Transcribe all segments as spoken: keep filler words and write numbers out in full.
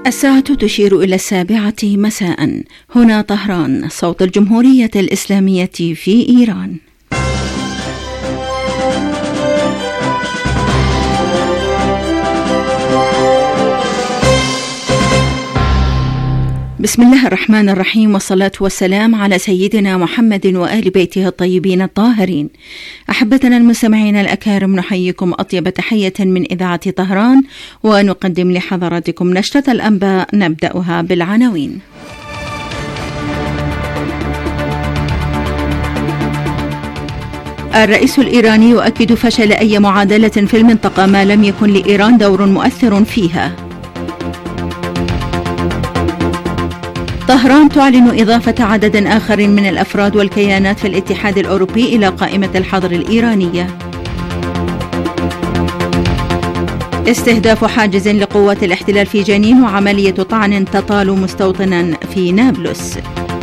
الساعة تشير إلى السابعة مساء. هنا طهران، صوت الجمهورية الإسلامية في إيران. بسم الله الرحمن الرحيم، والصلاة والسلام على سيدنا محمد وآل بيته الطيبين الطاهرين. أحبتنا المستمعين الأكارم، نحييكم أطيب تحية من إذاعة طهران، ونقدم لحضراتكم نشرة الأنباء نبدأها بالعناوين. الرئيس الإيراني يؤكد فشل أي معادلة في المنطقة ما لم يكن لإيران دور مؤثر فيها. طهران تعلن إضافة عدد آخر من الأفراد والكيانات في الاتحاد الأوروبي إلى قائمة الحظر الإيرانية. استهداف حاجز لقوات الاحتلال في جنين، وعملية طعن تطال مستوطنا في نابلس.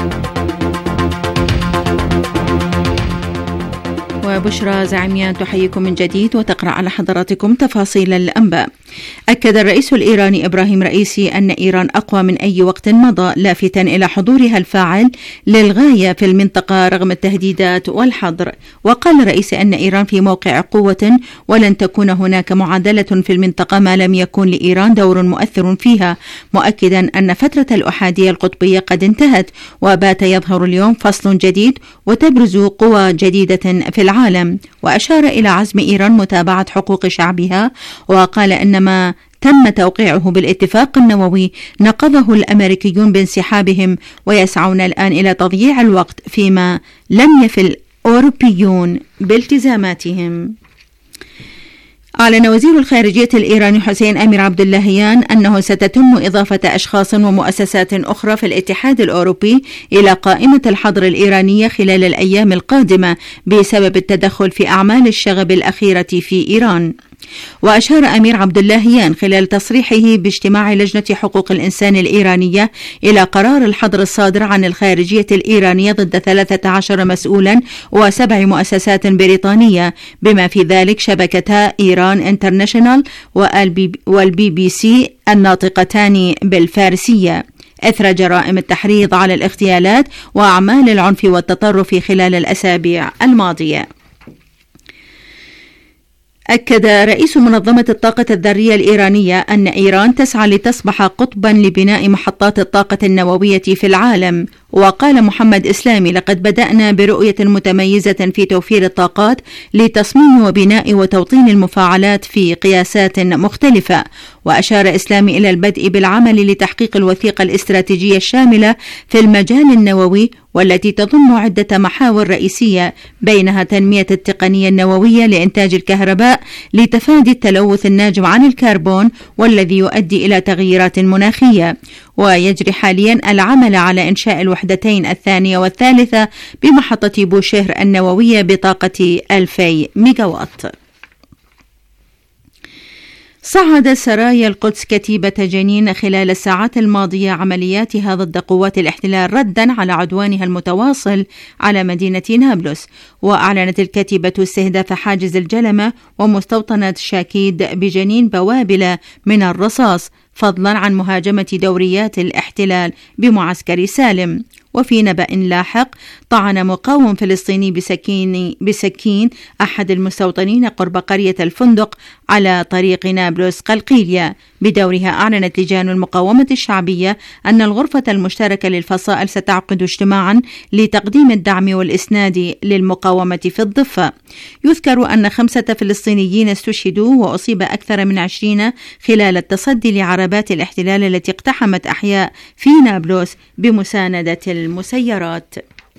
وبشرى زعيميان تحييكم من جديد وتقرأ على حضراتكم تفاصيل الأنباء. أكد الرئيس الإيراني إبراهيم رئيسي أن إيران أقوى من أي وقت مضى، لافتا إلى حضورها الفاعل للغاية في المنطقة رغم التهديدات والحظر. وقال الرئيس أن إيران في موقع قوة، ولن تكون هناك معادلة في المنطقة ما لم يكن لإيران دور مؤثر فيها، مؤكدا أن فترة الأحادية القطبية قد انتهت، وبات يظهر اليوم فصل جديد وتبرز قوى جديدة في العالم. وأشار إلى عزم إيران متابعة حقوق شعبها، وقال أن ما تم توقيعه بالاتفاق النووي نقضه الأمريكيون بانسحابهم، ويسعون الآن إلى تضييع الوقت فيما لم يفل الأوروبيون بالتزاماتهم. أعلن وزير الخارجية الإيراني حسين أمير عبد اللهيان أنه ستتم إضافة أشخاص ومؤسسات أخرى في الاتحاد الأوروبي إلى قائمة الحظر الإيرانية خلال الأيام القادمة بسبب التدخل في أعمال الشغب الأخيرة في إيران. وأشار أمير عبد اللهيان خلال تصريحه باجتماع لجنة حقوق الإنسان الإيرانية إلى قرار الحظر الصادر عن الخارجية الإيرانية ضد ثلاثة عشر مسؤولا وسبع مؤسسات بريطانية، بما في ذلك شبكتا إيران انترناشونال والبي بي سي الناطقتان بالفارسية، إثر جرائم التحريض على الاغتيالات وأعمال العنف والتطرف خلال الأسابيع الماضية. أكد رئيس منظمة الطاقة الذرية الإيرانية أن إيران تسعى لتصبح قطبا لبناء محطات الطاقة النووية في العالم. وقال محمد إسلامي: لقد بدأنا برؤية متميزة في توفير الطاقات لتصميم وبناء وتوطين المفاعلات في قياسات مختلفة. وأشار إسلامي إلى البدء بالعمل لتحقيق الوثيقة الاستراتيجية الشاملة في المجال النووي، والتي تضم عدة محاور رئيسية، بينها تنمية التقنية النووية لإنتاج الكهرباء لتفادي التلوث الناجم عن الكربون والذي يؤدي إلى تغييرات مناخية. ويجري حاليا العمل على إنشاء الوحدتين الثانية والثالثة بمحطة بوشهر النووية بطاقة ألفي ميجاوات. صعد سرايا القدس كتيبة جنين خلال الساعات الماضية عملياتها ضد قوات الاحتلال ردا على عدوانها المتواصل على مدينة نابلس. وأعلنت الكتيبة استهداف حاجز الجلمة ومستوطنة شاكيد بجنين بوابل من الرصاص، فضلا عن مهاجمة دوريات الاحتلال بمعسكر سالم. وفي نبأ لاحق، طعن مقاوم فلسطيني بسكين, بسكين أحد المستوطنين قرب قرية الفندق على طريق نابلس قلقيلية. بدورها أعلنت لجان المقاومة الشعبية أن الغرفة المشتركة للفصائل ستعقد اجتماعا لتقديم الدعم والإسناد للمقاومة في الضفة. يذكر أن خمسة فلسطينيين استشهدوا وأصيب أكثر من عشرين خلال التصدي لعربات الاحتلال التي اقتحمت أحياء في نابلس بمساندة المسيرات.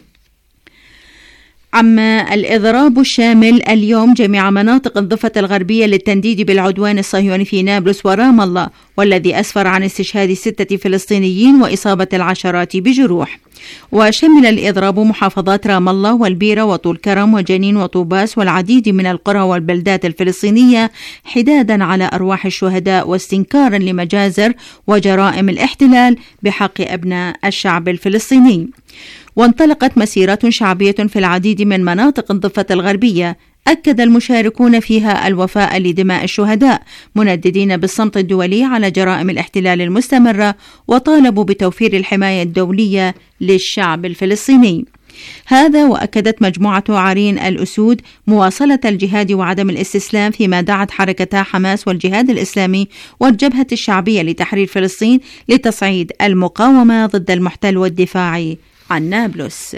عم الإضراب الشامل اليوم جميع مناطق الضفة الغربية للتنديد بالعدوان الصهيوني في نابلس ورام الله، والذي أسفر عن استشهاد ستة فلسطينيين وإصابة العشرات بجروح. وشمل الإضراب محافظات رام الله والبيرة وطول كرم وجنين وطوباس والعديد من القرى والبلدات الفلسطينية، حدادا على أرواح الشهداء واستنكارا لمجازر وجرائم الاحتلال بحق أبناء الشعب الفلسطيني. وانطلقت مسيرات شعبية في العديد من مناطق الضفة الغربية، أكد المشاركون فيها الوفاء لدماء الشهداء، منددين بالصمت الدولي على جرائم الاحتلال المستمرة، وطالبوا بتوفير الحماية الدولية للشعب الفلسطيني. هذا وأكدت مجموعة عرين الأسود مواصلة الجهاد وعدم الاستسلام، فيما دعت حركتا حماس والجهاد الإسلامي والجبهة الشعبية لتحرير فلسطين لتصعيد المقاومة ضد المحتل والدفاع عن نابلس.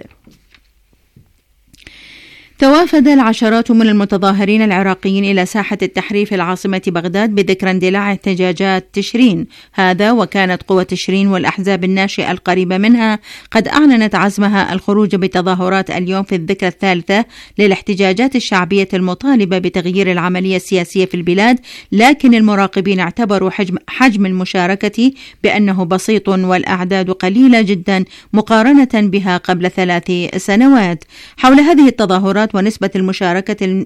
توافد العشرات من المتظاهرين العراقيين إلى ساحة التحرير في العاصمة بغداد بذكرى اندلاع احتجاجات تشرين، هذا وكانت قوى تشرين والأحزاب الناشئة القريبة منها قد أعلنت عزمها الخروج بتظاهرات اليوم في الذكرى الثالثة للاحتجاجات الشعبية المطالبة بتغيير العملية السياسية في البلاد، لكن المراقبين اعتبروا حجم, حجم المشاركة بأنه بسيط والأعداد قليلة جدا مقارنة بها قبل ثلاث سنوات. حول هذه التظاهرات ونسبة المشاركة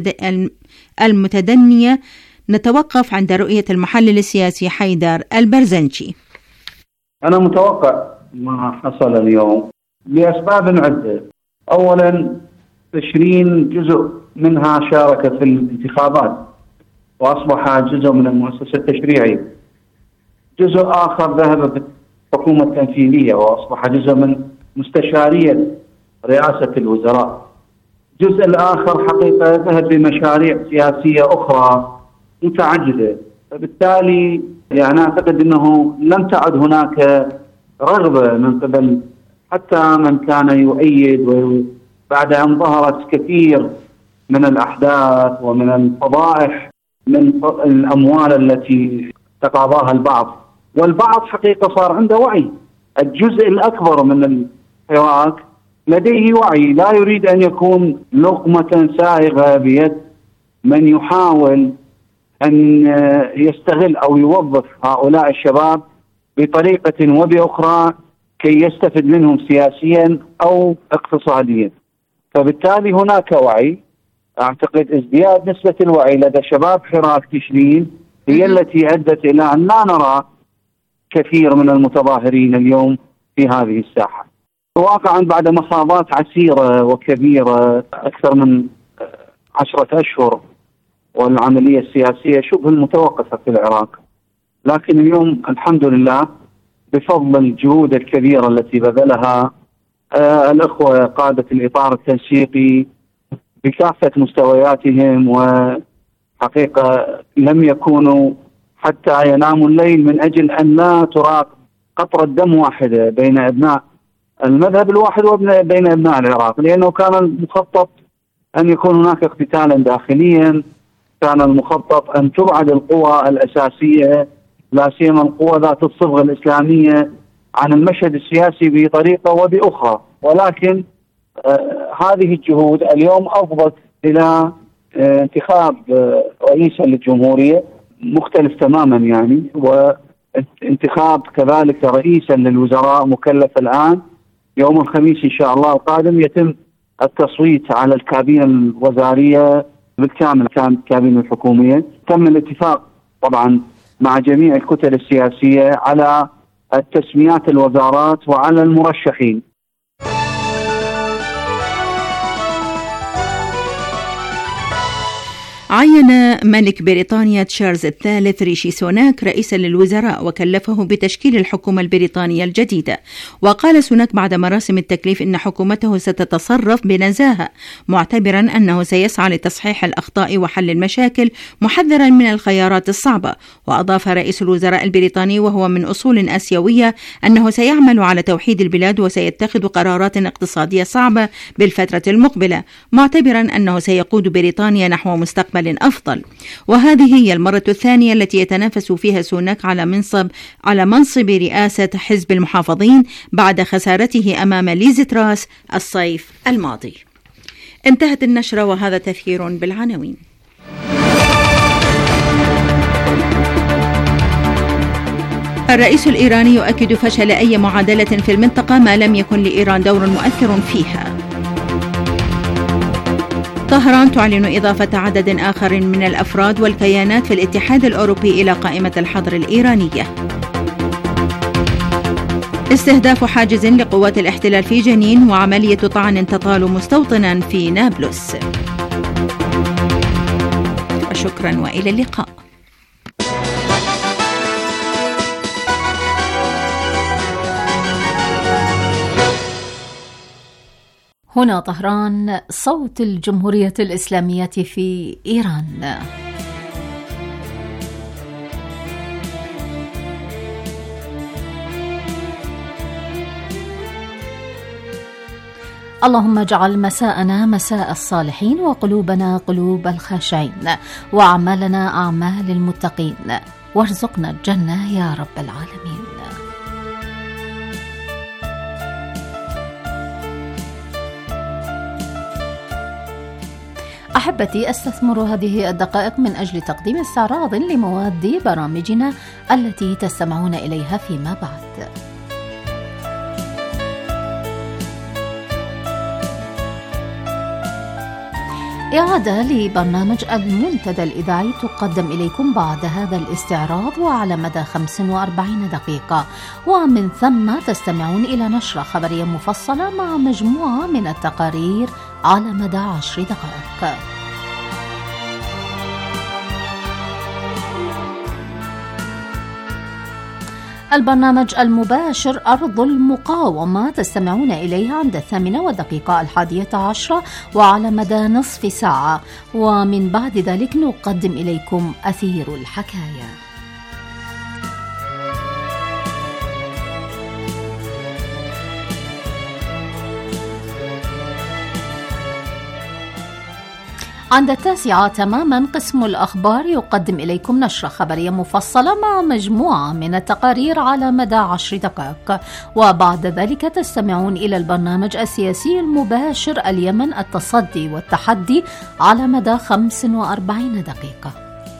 المتدنية نتوقف عند رؤية المحلل السياسي حيدر البرزنشي. أنا متوقع ما حصل اليوم لأسباب عدة. أولا، تشرين جزء منها شارك في الانتخابات وأصبح جزء من المؤسسة التشريعية، جزء آخر ذهب في الحكومة التنفيذية وأصبح جزء من مستشارية رئاسة الوزراء، الجزء الآخر حقيقة ذهب بمشاريع سياسية أخرى متعددة. فبالتالي يعني أعتقد أنه لم تعد هناك رغبة من قبل حتى من كان يؤيد، بعد أن ظهرت كثير من الأحداث ومن الفضائح من الأموال التي تقاضاها البعض، والبعض حقيقة صار عنده وعي. الجزء الأكبر من الحراك لديه وعي، لا يريد أن يكون لقمة سائغة بيد من يحاول أن يستغل أو يوظف هؤلاء الشباب بطريقة وبأخرى كي يستفد منهم سياسيا أو اقتصاديا. فبالتالي هناك وعي. أعتقد ازدياد نسبة الوعي لدى شباب حراك تشرين هي التي أدت إلى أن لا نرى كثير من المتظاهرين اليوم في هذه الساحة. واقعا بعد مصابات عسيرة وكبيرة أكثر من عشرة أشهر والعملية السياسية شبه المتوقفة في العراق، لكن اليوم الحمد لله بفضل الجهود الكبيرة التي بذلها آه الأخوة قادة الإطار التنسيقي بكافة مستوياتهم، وحقيقة لم يكونوا حتى يناموا الليل من أجل أن لا تراق قطرة دم واحدة بين أبناء المذهب الواحد وبين أبناء العراق، لأنه كان المخطط أن يكون هناك اقتتالا داخليا، كان المخطط أن تبعد القوى الأساسية لا سيما القوى ذات الصبغة الإسلامية عن المشهد السياسي بطريقة وبأخرى. ولكن آه هذه الجهود اليوم أفضت إلى آه انتخاب آه رئيسا للجمهورية مختلف تماما يعني، وانتخاب كذلك رئيسا للوزراء مكلف الآن يوم الخميس إن شاء الله القادم يتم التصويت على الكابينة الوزارية بالكامل، كانت الكابينة الحكومية. تم الاتفاق طبعا مع جميع الكتل السياسية على التسميات الوزارات وعلى المرشحين. عين ملك بريطانيا تشارلز الثالث ريشي سوناك رئيسا للوزراء وكلفه بتشكيل الحكومة البريطانية الجديدة. وقال سوناك بعد مراسم التكليف إن حكومته ستتصرف بنزاهة، معتبرا أنه سيسعى لتصحيح الأخطاء وحل المشاكل، محذرا من الخيارات الصعبة. وأضاف رئيس الوزراء البريطاني وهو من أصول آسيوية أنه سيعمل على توحيد البلاد وسيتخذ قرارات اقتصادية صعبة بالفترة المقبلة، معتبرا أنه سيقود بريطانيا نحو مستقبل أفضل. وهذه هي المرة الثانية التي يتنافس فيها سوناك على منصب على منصب رئاسة حزب المحافظين بعد خسارته أمام ليز تراس الصيف الماضي. انتهت النشرة وهذا تذكير بالعناوين. الرئيس الإيراني يؤكد فشل أي معادلة في المنطقة ما لم يكن لإيران دور مؤثر فيها. طهران تعلن إضافة عدد آخر من الأفراد والكيانات في الاتحاد الأوروبي إلى قائمة الحظر الإيرانية. استهداف حاجز لقوات الاحتلال في جنين وعملية طعن تطال مستوطنا في نابلس. وشكرا وإلى اللقاء. هنا طهران، صوت الجمهورية الإسلامية في إيران. اللهم اجعل مساءنا مساء الصالحين، وقلوبنا قلوب الخاشعين، وأعمالنا أعمال المتقين، وارزقنا الجنة يا رب العالمين. أحبتي، أستثمر هذه الدقائق من أجل تقديم استعراض لمواد برامجنا التي تستمعون إليها فيما بعد. إعادة لبرنامج المنتدى الإذاعي تقدم إليكم بعد هذا الاستعراض وعلى مدى خمس وأربعين دقيقة، ومن ثم تستمعون إلى نشرة خبرية مفصلة مع مجموعة من التقارير على مدى عشر دقائق. البرنامج المباشر أرض المقاومة تستمعون إليها عند الثامنة والدقيقة الحادية عشرة وعلى مدى نصف ساعة، ومن بعد ذلك نقدم إليكم أثير الحكاية. عند التاسعة تماما قسم الأخبار يقدم إليكم نشرة خبرية مفصلة مع مجموعة من التقارير على مدى عشر دقائق، وبعد ذلك تستمعون إلى البرنامج السياسي المباشر اليمن التصدي والتحدي على مدى خمس وأربعين دقيقة.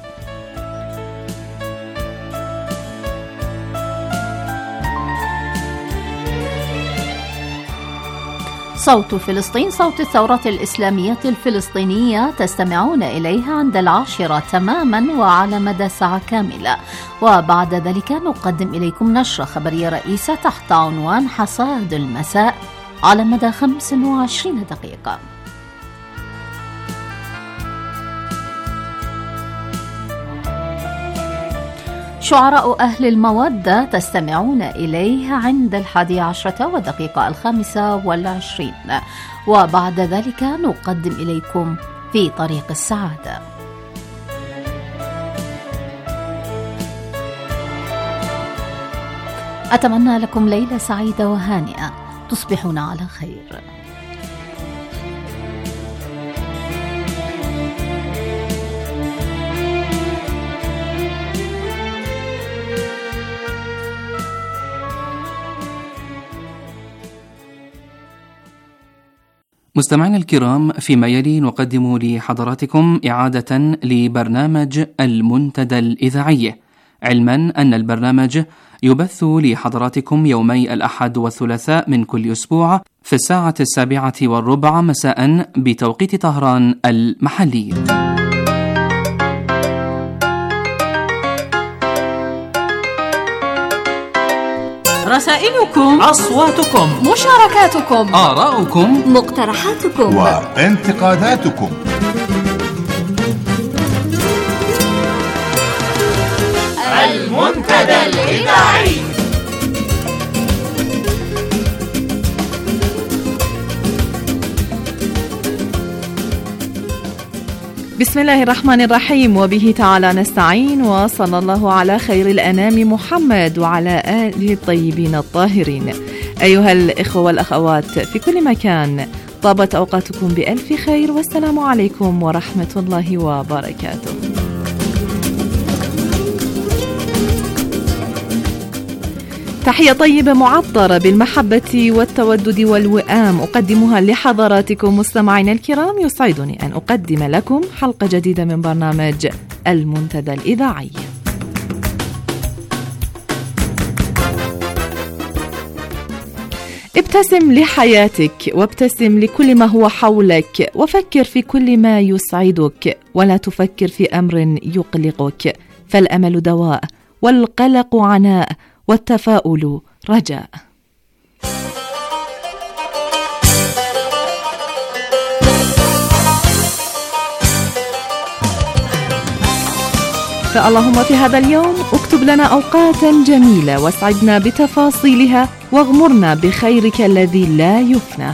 صوت فلسطين، صوت الثورة الإسلامية الفلسطينية تستمعون إليها عند العاشرة تماما وعلى مدى ساعة كاملة، وبعد ذلك نقدم إليكم نشرة خبرية رئيسة تحت عنوان حصاد المساء على مدى خمس وعشرين دقيقة. شعراء أهل المودة تستمعون إليها عند الحادي عشرة والدقيقة الخامسة والعشرين، وبعد ذلك نقدم إليكم في طريق السعادة. أتمنى لكم ليلة سعيدة وهانئة، تصبحون على خير. مستمعينا الكرام، فيما يلي نقدم لحضراتكم إعادة لبرنامج المنتدى الإذاعي، علما أن البرنامج يبث لحضراتكم يومي الأحد والثلاثاء من كل أسبوع في الساعة السابعة والربع مساء بتوقيت طهران المحلي. رسائلكم، أصواتكم، مشاركاتكم، آراؤكم، مقترحاتكم وانتقاداتكم. المنتدى الإذاعي. بسم الله الرحمن الرحيم، وبه تعالى نستعين، وصلى الله على خير الأنام محمد وعلى آله الطيبين الطاهرين. أيها الإخوة والأخوات في كل مكان، طابت أوقاتكم بألف خير، والسلام عليكم ورحمة الله وبركاته. تحية طيبة معطرة بالمحبة والتودد والوئام أقدمها لحضراتكم مستمعينا الكرام. يسعدني أن أقدم لكم حلقة جديدة من برنامج المنتدى الإذاعي. ابتسم لحياتك، وابتسم لكل ما هو حولك، وفكر في كل ما يسعدك، ولا تفكر في أمر يقلقك، فالأمل دواء، والقلق عناء، والتفاؤل رجاء. فاللهم في هذا اليوم اكتب لنا أوقاتا جميلة واسعدنا بتفاصيلها واغمرنا بخيرك الذي لا يفنى.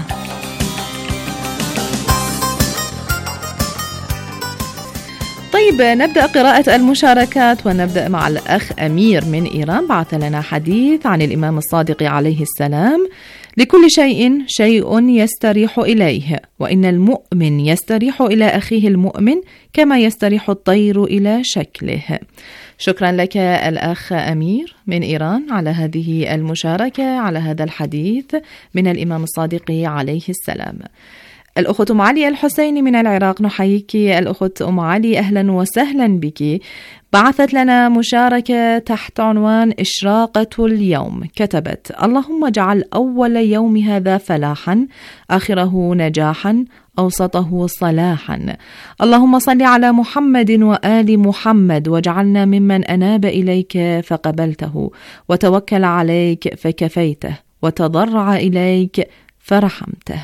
طيب نبدأ قراءة المشاركات ونبدأ مع الأخ أمير من إيران. بعث لنا حديث عن الإمام الصادق عليه السلام: لكل شيء شيء يستريح إليه، وإن المؤمن يستريح إلى أخيه المؤمن كما يستريح الطير إلى شكله. شكرا لك الأخ أمير من إيران على هذه المشاركة، على هذا الحديث من الإمام الصادق عليه السلام. الأخت أم علي الحسيني من العراق، نحييك الأخت أم علي، أهلا وسهلا بك. بعثت لنا مشاركة تحت عنوان إشراقة اليوم، كتبت: اللهم اجعل أول يوم هذا فلاحا، آخره نجاحا، أوسطه صلاحا. اللهم صل على محمد وآل محمد، واجعلنا ممن أناب إليك فقبلته، وتوكل عليك فكفيته، وتضرع إليك فرحمته.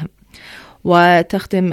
وتختم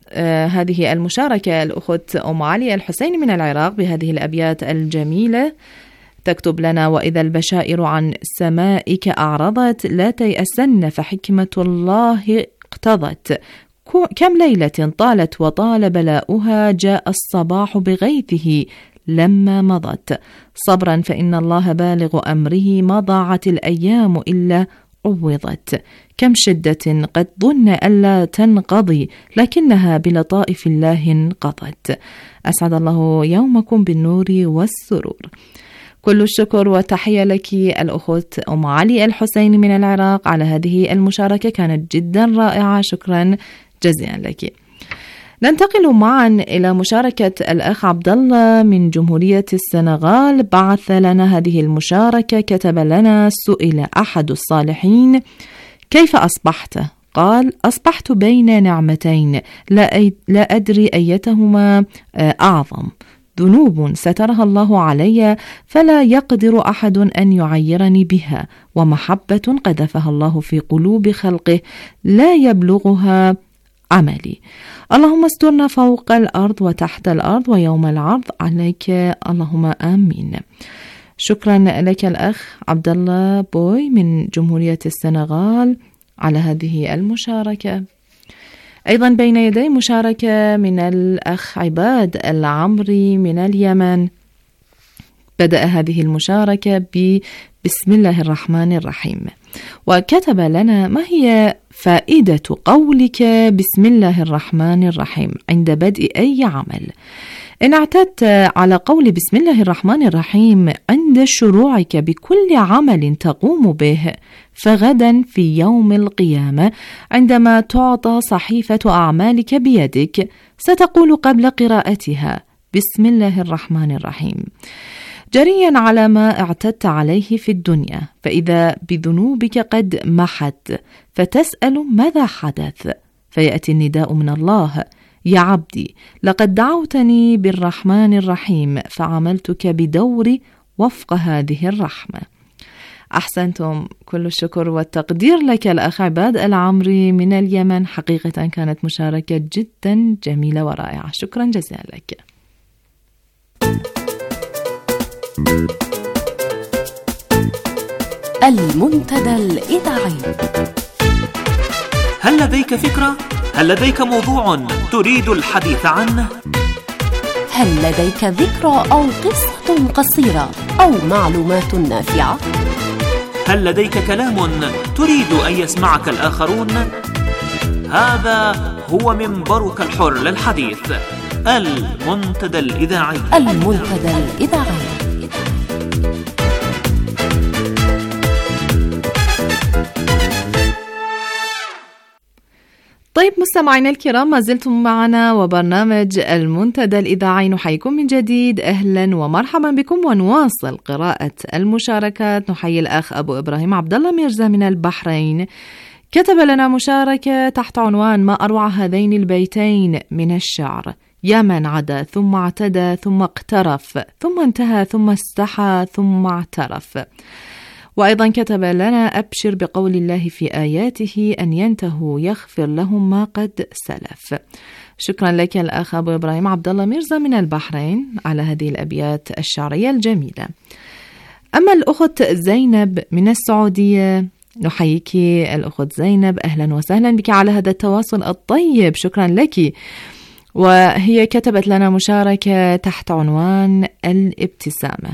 هذه المشاركة الأخت أم علي الحسين من العراق بهذه الأبيات الجميلة، تكتب لنا: وإذا البشائر عن سمائك أعرضت، لا تيأسن فحكمة الله اقتضت. كم ليلة طالت وطال بلاؤها، جاء الصباح بغيثه لما مضت. صبرا فإن الله بالغ أمره، ما ضاعت الأيام إلا عوضت. كم شدة قد ظن ألا تنقضي، لكنها بلطائف الله انقضت. أسعد الله يومكم بالنور والسرور. كل الشكر والتحية لك الأخت أم علي الحسين من العراق على هذه المشاركة، كانت جدا رائعة، شكرا جزيلا لك. ننتقل معا إلى مشاركة الأخ عبد الله من جمهورية السنغال. بعث لنا هذه المشاركة، كتب لنا: سئل أحد الصالحين: كيف أصبحت؟ قال: أصبحت بين نعمتين لا, لا أدري أيتهما أعظم، ذنوب سترها الله علي فلا يقدر أحد أن يعيرني بها، ومحبة قذفها الله في قلوب خلقه لا يبلغها عملي. اللهم استرنا فوق الأرض وتحت الأرض ويوم العرض عليك، اللهم آمين. شكرا لك الأخ عبد الله بوي من جمهورية السنغال على هذه المشاركة. أيضا بين يدي مشاركة من الأخ عباد العمري من اليمن. بدأ هذه المشاركة ببسم الله الرحمن الرحيم، وكتب لنا: ما هي فائدة قولك بسم الله الرحمن الرحيم عند بدء أي عمل؟ إن اعتدت على قول بسم الله الرحمن الرحيم عند شروعك بكل عمل تقوم به، فغدا في يوم القيامة عندما تعطى صحيفة أعمالك بيدك ستقول قبل قراءتها بسم الله الرحمن الرحيم، جريا على ما اعتدت عليه في الدنيا، فإذا بذنوبك قد محت فتسأل ماذا حدث، فيأتي النداء من الله: يا عبدي لقد دعوتني بالرحمن الرحيم فعملتك بدوري وفق هذه الرحمة. أحسنتم، كل الشكر والتقدير لك الأخ عباد العمري من اليمن، حقيقة كانت مشاركة جدا جميلة ورائعة، شكرا جزيلا لك. المنتدى الإذاعي. هل لديك فكرة؟ هل لديك موضوع تريد الحديث عنه؟ هل لديك ذكرى أو قصة قصيرة أو معلومات نافعة؟ هل لديك كلام تريد أن يسمعك الآخرون؟ هذا هو منبرك الحر للحديث، المنتدى الإذاعي. المنتدى الإذاعي. طيب مستمعينا الكرام، ما زلتم معنا وبرنامج المنتدى الإذاعي، نحييكم من جديد، أهلا ومرحبا بكم، ونواصل قراءة المشاركات. نحيي الأخ أبو إبراهيم عبد الله ميرزا من البحرين، كتب لنا مشاركة تحت عنوان: ما أروع هذين البيتين من الشعر، يا من عدا ثم اعتدى ثم اقترف ثم انتهى ثم استحى ثم اعترف. وأيضا كتب لنا: أبشر بقول الله في آياته أن ينتهوا يغفر لهم ما قد سلف. شكرا لك الأخ أبو إبراهيم عبد الله ميرزا من البحرين على هذه الأبيات الشعرية الجميلة. أما الأخت زينب من السعودية، نحييك الأخت زينب، أهلا وسهلا بك على هذا التواصل الطيب، شكرا لك. وهي كتبت لنا مشاركة تحت عنوان الابتسامة.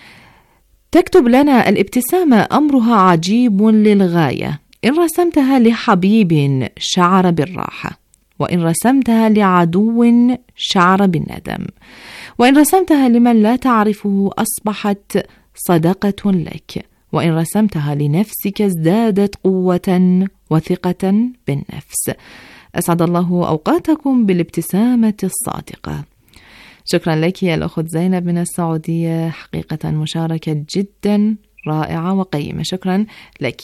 تكتب لنا: الابتسامة أمرها عجيب للغاية، إن رسمتها لحبيب شعر بالراحة، وإن رسمتها لعدو شعر بالندم، وإن رسمتها لمن لا تعرفه أصبحت صدقة لك، وإن رسمتها لنفسك ازدادت قوة وثقة بالنفس. أسعد الله أوقاتكم بالابتسامة الصادقة. شكرا لك يا الأخت زينب من السعودية، حقيقة مشاركة جدا رائعة وقيمة، شكرا لك.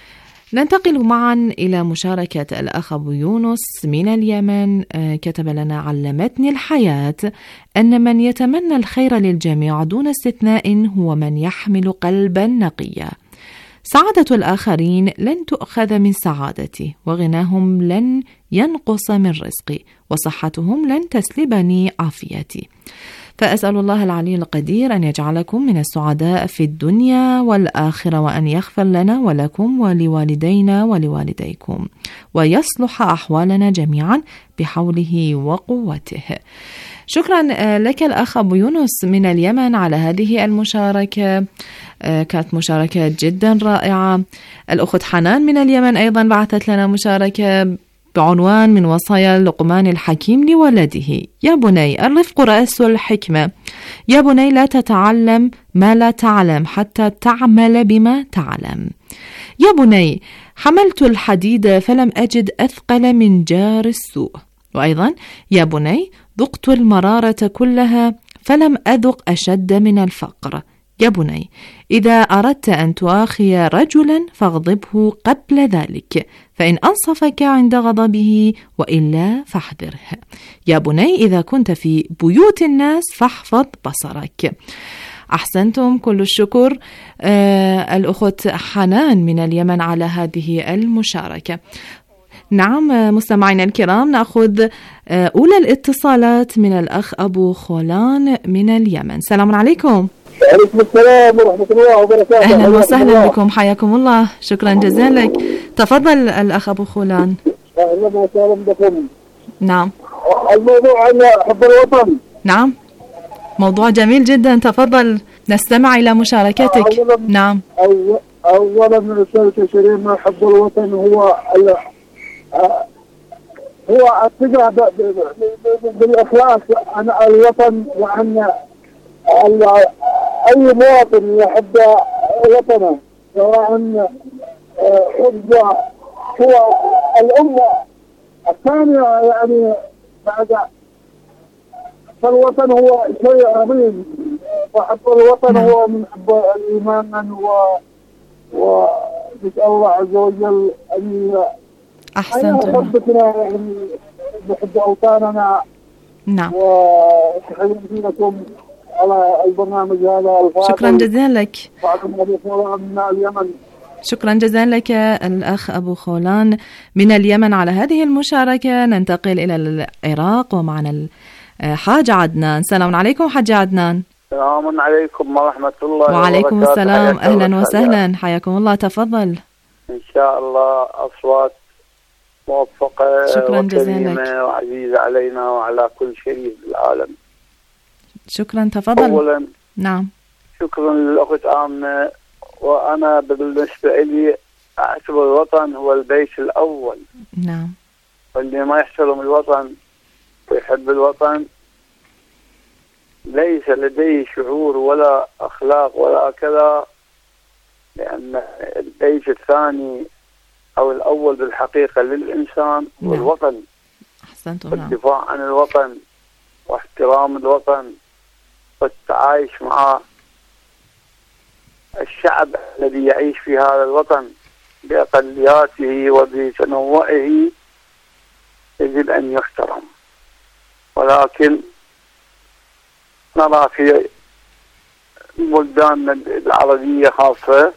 ننتقل معا إلى مشاركة الأخ أبو يونس من اليمن. كتب لنا: علمتني الحياة أن من يتمنى الخير للجميع دون استثناء هو من يحمل قلبا نقيا. سعادة الآخرين لن تؤخذ من سعادتي، وغناهم لن ينقص من رزقي، وصحتهم لن تسلبني عافيتي. فأسأل الله العلي القدير أن يجعلكم من السعداء في الدنيا والآخرة، وأن يغفر لنا ولكم ولوالدينا ولوالديكم، ويصلح أحوالنا جميعا بحوله وقوته. شكرا لك الأخ أبو يونس من اليمن على هذه المشاركة، كانت مشاركة جدا رائعة. الأخت حنان من اليمن أيضا بعثت لنا مشاركة بعنوان: من وصايا لقمان الحكيم لولده: يا بني الرفق رأس الحكمة، يا بني لا تتعلم ما لا تعلم حتى تعمل بما تعلم، يا بني حملت الحديد فلم أجد أثقل من جار السوء، وأيضا يا بني ذقت المرارة كلها فلم أذق أشد من الفقر، يا بني إذا أردت أن تؤاخي رجلا فاغضبه قبل ذلك، فإن أنصفك عند غضبه وإلا فاحذره، يا بني إذا كنت في بيوت الناس فاحفظ بصرك. أحسنتم، كل الشكر آه الأخت حنان من اليمن على هذه المشاركة. نعم مستمعينا الكرام، نأخذ أولى الاتصالات من الأخ أبو خولان من اليمن. السلام عليكم. وعليكم السلام ورحمة الله وبركاته. أهلا وسهلا بكم، حياكم الله، شكرا جزيلا لك. تفضل الأخ أبو خولان. أهلا وسهلا بكم. نعم. الموضوع عن حب الوطن. نعم، موضوع جميل جدا، تفضل نستمع إلى مشاركتك. أولا نعم. أولا من الرسالة الكريمة: حب الوطن هو هو الثقة بالإخلاص عن الوطن، وعن أي مواطن يحب وطنه، سواء حب هو الأمة الثانية يعني بعد. فالوطن هو شيء عظيم، وحب الوطن هو من حب الإيمان، و ونسأل الله عز وجل أن أحسنتم. حبتنا يعني نحب أوطاننا. نعم. وتحياتي لكم على البرنامج هذا الفاضل. شكرا جزيلا لك. من اليمن. شكرا جزيلا لك الأخ أبو خولان من اليمن على هذه المشاركة. ننتقل إلى العراق ومعنا الحاج عدنان. السلام عليكم حاج عدنان. السلام عليكم ورحمة الله وعليكم السلام، أهلا وسهلا، حياكم الله، تفضل. إن شاء الله أصوات موفقة وكريمة وعزيزة علينا وعلى كل شيء بالعالم. شكرا، تفضل. أولا نعم، شكرا للأخت آمنة. وأنا بالنسبة لي أعتبر الوطن هو البيت الأول. نعم. واللي ما يحترم الوطن ويحب الوطن ليس لديه شعور ولا أخلاق ولا كذا، لأن البيت الثاني أو الأول بالحقيقة للإنسان هو الوطن. أحسنتم. والدفاع عن الوطن واحترام الوطن والتعايش مع الشعب الذي يعيش في هذا الوطن بأقلياته وبتنوعه يجب أن يحترم. ولكن نرى في بلدان العربية خاصة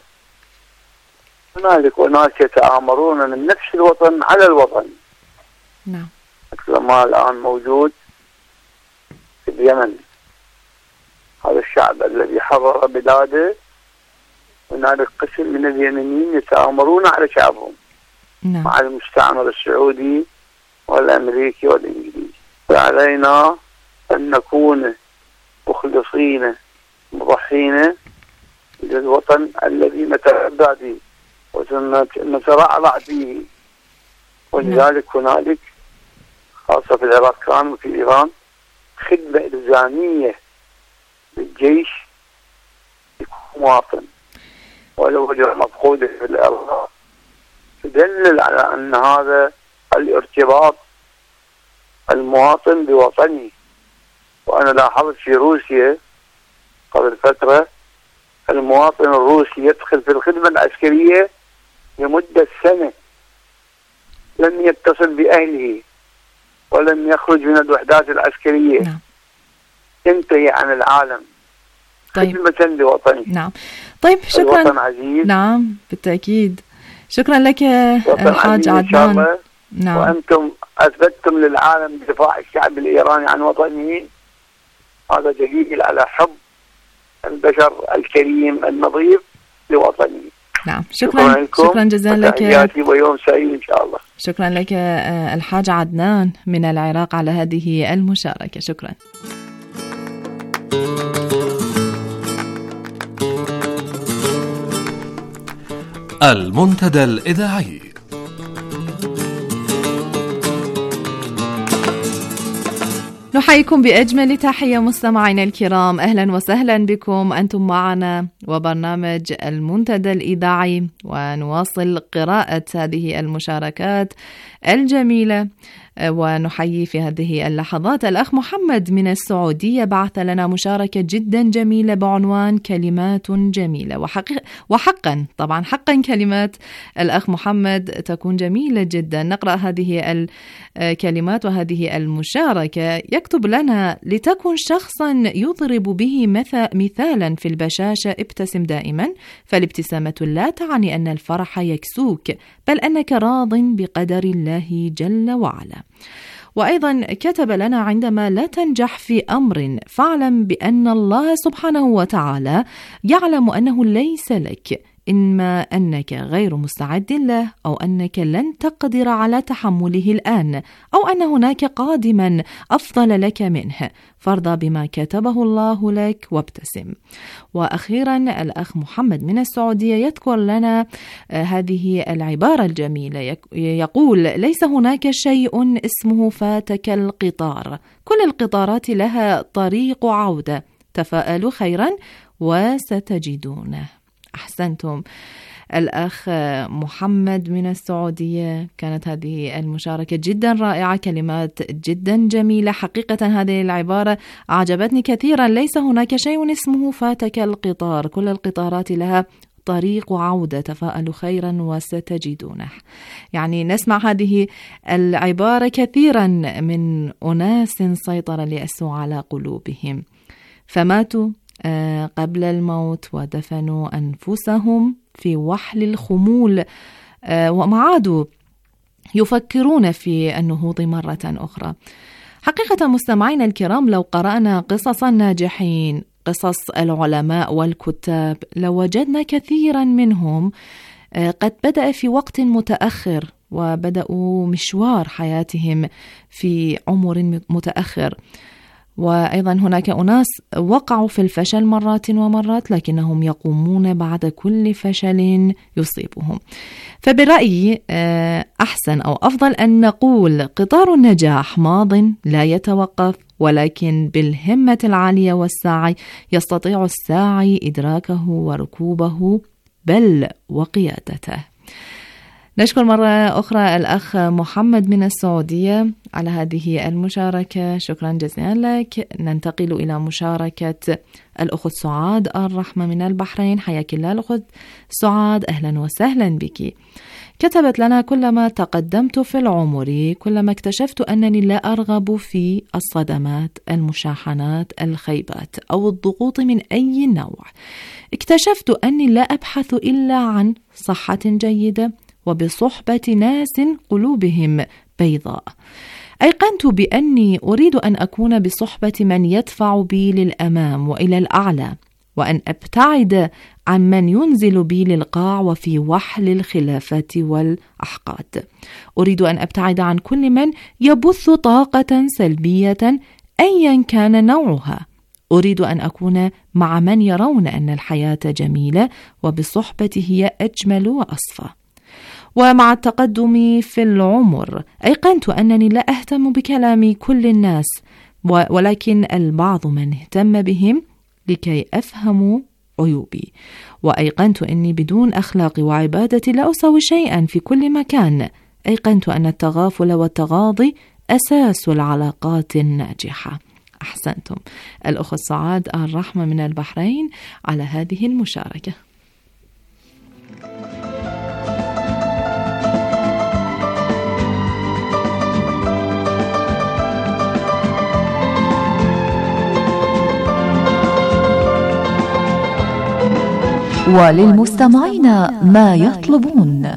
هنالك أناس يتآمرون من نفس الوطن على الوطن. نعم. ما الآن موجود في اليمن. هذا الشعب الذي حرر بلاده، هنالك قسم من اليمنيين يتآمرون على شعبهم نعم. مع المستعمر السعودي والأمريكي والإنجليزي. فعلينا أن نكون مخلصين مضحين للوطن الذي نتربع به ونترعرع به. ولذلك هنالك خاصة في العراق كان وفي إيران خدمة إلزامية للجيش يكون مواطن، ولو وجد مفقودة في الأرض تدلل على أن هذا الارتباط المواطن بوطنه. وأنا لاحظت في روسيا قبل فترة المواطن الروسي يدخل في الخدمة العسكرية لمدة سنة، لم يتصل بأهله ولم يخرج من الوحدات العسكرية. نعم. ينتهي عن العالم طيب. خدمة لوطنه. نعم. طيب شكرا. الوطن عزيز. نعم بالتأكيد. شكرا لك الحاج عدنان. إن شاء الله. نعم. وأنتم أثبتتم للعالم بدفاع الشعب الإيراني عن وطنه، هذا دليل على حب البشر الكريم النظيف لوطنه. نعم. شكرا شكرا, شكرا جزيلا لك. تحياتي ويوم سعيد إن شاء الله. شكرا لك الحاج عدنان من العراق على هذه المشاركة. شكرا. المنتدى الإذاعي. نحييكم بأجمل تحية مستمعينا الكرام، أهلا وسهلا بكم، أنتم معنا وبرنامج المنتدى الإذاعي، ونواصل قراءة هذه المشاركات الجميلة. ونحيي في هذه اللحظات الأخ محمد من السعودية، بعث لنا مشاركة جدا جميلة بعنوان كلمات جميلة. وحق وحقا طبعا حقا كلمات الأخ محمد تكون جميلة جدا. نقرأ هذه الكلمات وهذه المشاركة. يكتب لنا: لتكن شخصا يضرب به مثالا في البشاشة، ابتسم دائما، فالابتسامة لا تعني أن الفرح يكسوك، بل أنك راض بقدر الله جل وعلا. وأيضا كتب لنا: عندما لا تنجح في أمر فاعلم بأن الله سبحانه وتعالى يعلم أنه ليس لك، إما أنك غير مستعد له، أو أنك لن تقدر على تحمله الآن، أو أن هناك قادما أفضل لك منه، فارضى بما كتبه الله لك وابتسم. وأخيرا الأخ محمد من السعودية يذكر لنا هذه العبارة الجميلة، يقول: ليس هناك شيء اسمه فاتك القطار، كل القطارات لها طريق عودة، تفاءلوا خيرا وستجدونه. أحسنتم الأخ محمد من السعودية، كانت هذه المشاركة جدا رائعة، كلمات جدا جميلة. حقيقة هذه العبارة أعجبتني كثيرا، ليس هناك شيء اسمه فاتك القطار، كل القطارات لها طريق عودة، تفاءلوا خيرا وستجدونه. يعني نسمع هذه العبارة كثيرا من أناس سيطر اليأس على قلوبهم، فماتوا قبل الموت ودفنوا أنفسهم في وحل الخمول، وما عادوا يفكرون في النهوض مرة أخرى. حقيقة مستمعين الكرام، لو قرأنا قصص الناجحين، قصص العلماء والكتاب، لوجدنا كثيرا منهم قد بدأ في وقت متأخر، وبدأوا مشوار حياتهم في عمر متأخر. وأيضا هناك أناس وقعوا في الفشل مرات ومرات، لكنهم يقومون بعد كل فشل يصيبهم. فبرأيي أحسن أو أفضل أن نقول: قطار النجاح ماض لا يتوقف، ولكن بالهمة العالية والسعي يستطيع الساعي إدراكه وركوبه، بل وقيادته. نشكر مرة أخرى الأخ محمد من السعودية على هذه المشاركة، شكرا جزيلا لك. ننتقل إلى مشاركة الأخت سعاد الرحمة من البحرين. حياك الله الأخت سعاد، أهلا وسهلا بك. كتبت لنا: كلما تقدمت في العمر كلما اكتشفت أنني لا أرغب في الصدمات، المشاحنات، الخيبات أو الضغوط من أي نوع. اكتشفت أني لا أبحث إلا عن صحة جيدة وبصحبة ناس قلوبهم بيضاء. أيقنت بأني أريد أن أكون بصحبة من يدفع بي للأمام وإلى الأعلى، وأن أبتعد عن من ينزل بي للقاع وفي وحل الخلافات والأحقاد. أريد أن أبتعد عن كل من يبث طاقة سلبية أيا كان نوعها. أريد أن أكون مع من يرون أن الحياة جميلة وبصحبتي هي أجمل وأصفى. ومع التقدم في العمر أيقنت أنني لا أهتم بكلام كل الناس، ولكن البعض من اهتم بهم لكي أفهموا عيوبي. وأيقنت أني بدون أخلاق وعبادة لا أسوي شيئا في كل مكان. أيقنت أن التغافل والتغاضي أساس العلاقات الناجحة. أحسنتم. الأخ سعاد الرحمة من البحرين على هذه المشاركة. وللمستمعين ما يطلبون.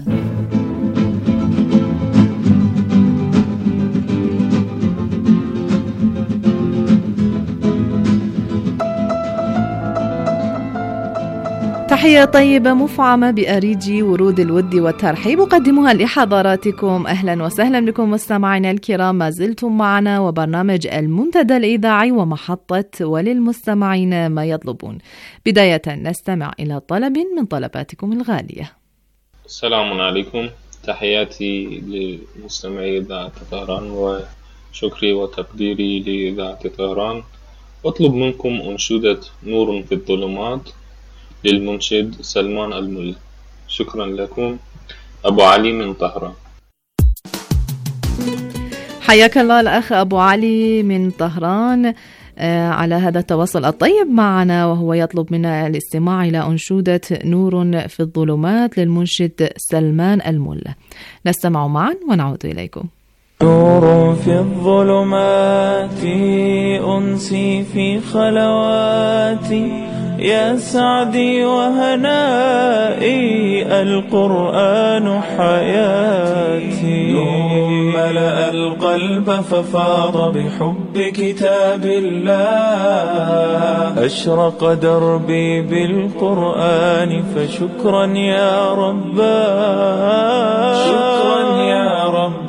تحية طيبة مفعمة بأريج ورود الود والترحيب أقدمها لحضراتكم. أهلا وسهلا بكم مستمعينا الكرام، ما زلتم معنا وبرنامج المنتدى الإذاعي ومحطة وللمستمعين ما يطلبون. بداية نستمع إلى طلب من طلباتكم الغالية. السلام عليكم، تحياتي لمستمعي إذاعة طهران وشكري وتقديري لإذاعة طهران. أطلب منكم أنشودة نور في الظلمات للمنشد سلمان الملا. شكرا لكم. أبو علي من طهران. حياك الله الأخ أبو علي من طهران آه على هذا التواصل الطيب معنا، وهو يطلب منا الاستماع إلى أنشودة نور في الظلمات للمنشد سلمان الملا. نستمع معا ونعود إليكم. نور في الظلمات أنسي في خلواتي، يا سعدي وهنائي القرآن حياتي. نور ملأ القلب ففاض بحب كتاب الله، أشرق دربي بالقرآن فشكرا يا رباه، شكرا يا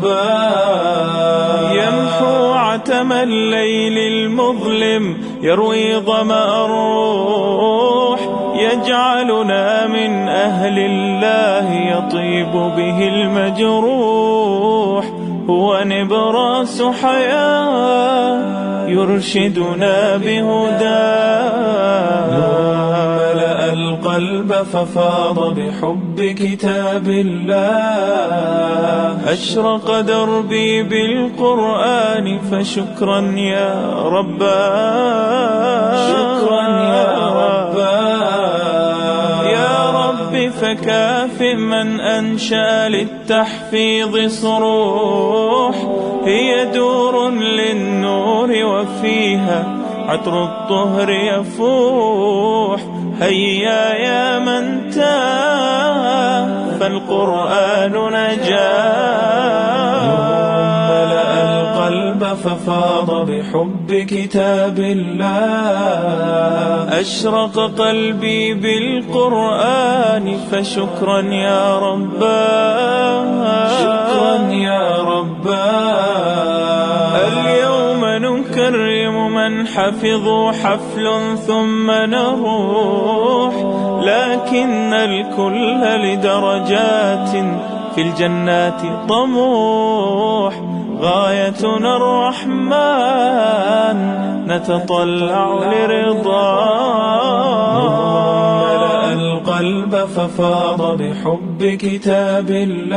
رباه. يمحو عتم الليل المظلم، يروي ظمأ الروح، يجعلنا من أهل الله يطيب به المجروح. هو نبراس حياة يرشدنا بهداه. ملأ القلب ففاض بحب كتاب الله، أشرق دربي بالقرآن فشكرا يا رباه، شكرا يا رباه. يا رب فكافئ من أنشأ للتحفيظ صروح، هي دور للنور وفيها عطر الطهر يفوح. هيا يا من تاه فالقرآن نجاه. ملأ القلب ففاض بحب كتاب الله، أشرق قلبي بالقرآن فشكرا يا رباه، شكرا يا رباه. اليوم نكرم من حفظوا حفل ثم نروح، لكن الكل لدرجات في الجنات طموح. غايتنا الرحمن نتطلع لرضاه. ملأ القلب ففاض بحب كتاب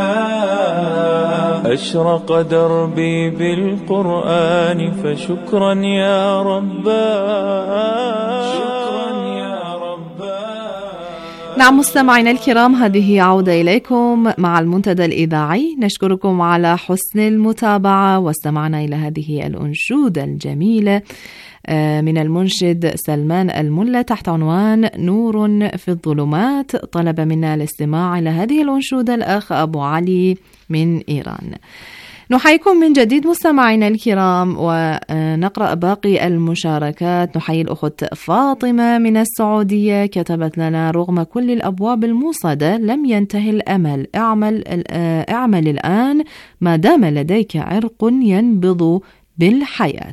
الله، أشرق دربي بالقرآن فشكرا يا رباه، شكرا يا رباه. نعم مستمعينا الكرام، هذه عودة إليكم مع المنتدى الإذاعي. نشكركم على حسن المتابعة، واستمعنا إلى هذه الأنشودة الجميلة من المنشد سلمان الملا تحت عنوان نور في الظلمات. طلب منا الاستماع إلى هذه الأنشودة الأخ أبو علي من إيران. نحييكم من جديد مستمعينا الكرام ونقرأ باقي المشاركات. نحيي الأخت فاطمة من السعودية، كتبت لنا: رغم كل الأبواب الموصدة لم ينتهي الأمل، اعمل, اعمل الآن ما دام لديك عرق ينبض بالحياة.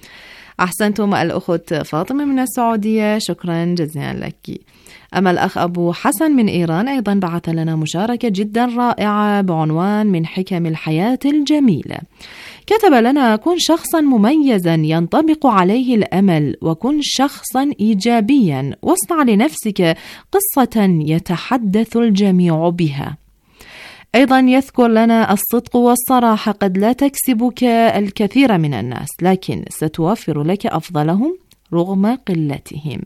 أحسنتم الأخت فاطمة من السعودية، شكرا جزيلا لك. أما الأخ أبو حسن من إيران أيضا بعث لنا مشاركة جدا رائعة بعنوان: من حكم الحياة الجميلة. كتب لنا: كن شخصا مميزا ينطبق عليه الأمل، وكن شخصا إيجابيا، واصنع لنفسك قصة يتحدث الجميع بها. أيضا يذكر لنا: الصدق والصراحة قد لا تكسبك الكثير من الناس، لكن ستوفر لك أفضلهم رغم قلتهم.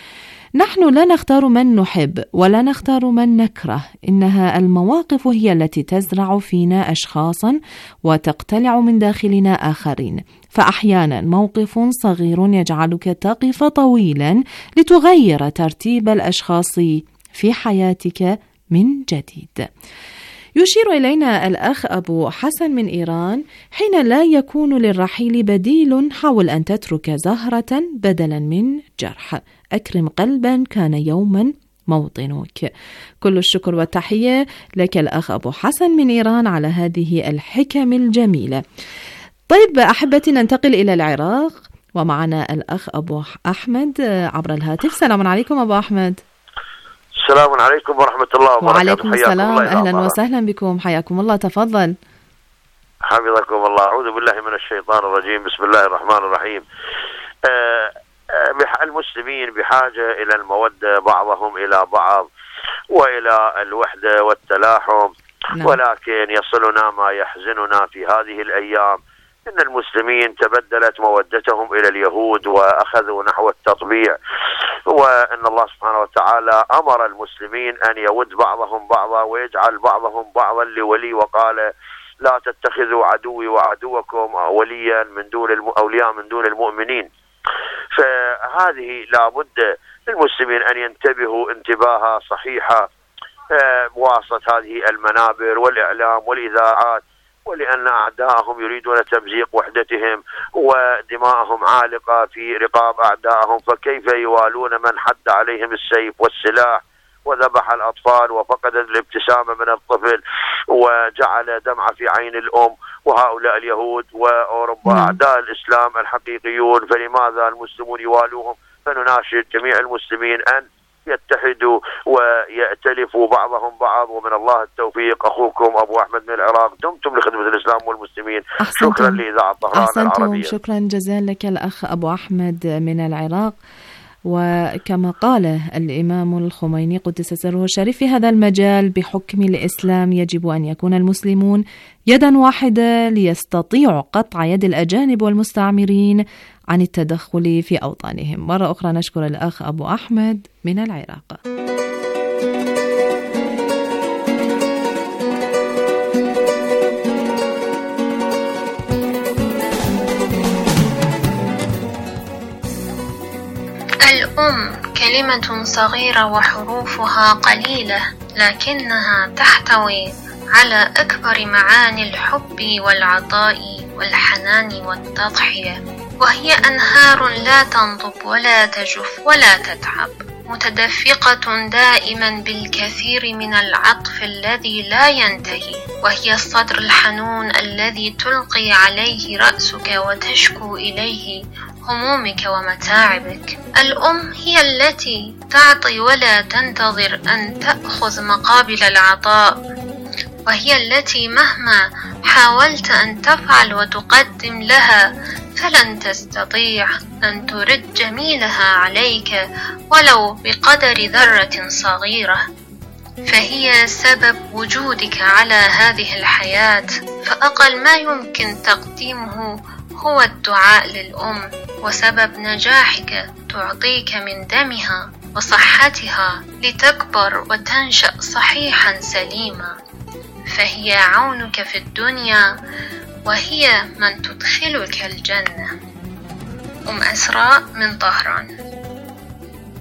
نحن لا نختار من نحب ولا نختار من نكره، إنها المواقف هي التي تزرع فينا أشخاصا وتقتلع من داخلنا آخرين. فأحيانا موقف صغير يجعلك تقف طويلا لتغير ترتيب الأشخاص في حياتك من جديد. يشير إلينا الأخ أبو حسن من إيران: حين لا يكون للرحيل بديل، حاول أن تترك زهرة بدلا من جرح. أكرم قلبا كان يوما موطنك. كل الشكر والتحية لك الأخ أبو حسن من إيران على هذه الحكم الجميلة. طيب أحبتي، ننتقل إلى العراق ومعنا الأخ أبو أحمد عبر الهاتف. سلام عليكم أبو أحمد. السلام عليكم ورحمة الله وبركاته. وعليكم السلام، أهلا وسهلا بكم، حياكم الله، تفضل. حفظكم الله. أعوذ بالله من الشيطان الرجيم، بسم الله الرحمن الرحيم. آه المسلمين بحاجة إلى المودة بعضهم إلى بعض وإلى الوحدة والتلاحم، نعم. ولكن يصلنا ما يحزننا في هذه الأيام إن المسلمين تبدلت مودتهم إلى اليهود وأخذوا نحو التطبيع، وأن الله سبحانه وتعالى أمر المسلمين أن يود بعضهم بعضا ويجعل بعضهم بعضا لولي، وقال: لا تتخذوا عدوي وعدوكم وليا من دون أولياء من دون المؤمنين. فهذه لابد للمسلمين أن ينتبهوا انتباها صحيحة بواسطة هذه المنابر والإعلام والإذاعات، ولأن أعداءهم يريدون تمزيق وحدتهم ودماءهم عالقة في رقاب أعدائهم، فكيف يوالون من حد عليهم السيف والسلاح وذبح الأطفال وفقد الابتسامة من الطفل وجعل دمعة في عين الأم، وهؤلاء اليهود وأوروبا أعداء الإسلام الحقيقيون، فلماذا المسلمون يوالوهم؟ فنناشد جميع المسلمين أن يتحدوا ويأتلفوا بعضهم بعض، ومن الله التوفيق. أخوكم أبو أحمد من العراق، دمتم لخدمة الإسلام والمسلمين. أحسنتم. شكرا لإذاعة طهران العربية. شكرا جزيلا لك الأخ أبو أحمد من العراق. وكما قال الإمام الخميني قدس سره الشريف في هذا المجال: بحكم الإسلام يجب أن يكون المسلمون يدا واحدة ليستطيعوا قطع يد الأجانب والمستعمرين عن التدخل في أوطانهم. مرة أخرى نشكر الأخ أبو أحمد من العراق. الأم كلمة صغيرة وحروفها قليلة، لكنها تحتوي على أكبر معاني الحب والعطاء والحنان والتضحية، وهي أنهار لا تنضب ولا تجف ولا تتعب، متدفقة دائما بالكثير من العطف الذي لا ينتهي، وهي الصدر الحنون الذي تلقي عليه رأسك وتشكو إليه همومك ومتاعبك. الأم هي التي تعطي ولا تنتظر أن تأخذ مقابل العطاء، وهي التي مهما حاولت أن تفعل وتقدم لها فلن تستطيع أن ترد جميلها عليك ولو بقدر ذرة صغيرة، فهي سبب وجودك على هذه الحياة. فأقل ما يمكن تقديمه هو الدعاء للأم، وسبب نجاحك تعطيك من دمها وصحتها لتكبر وتنشأ صحيحا سليما، فهي عونك في الدنيا وهي من تدخلك الجنة. أم أسراء من طهران.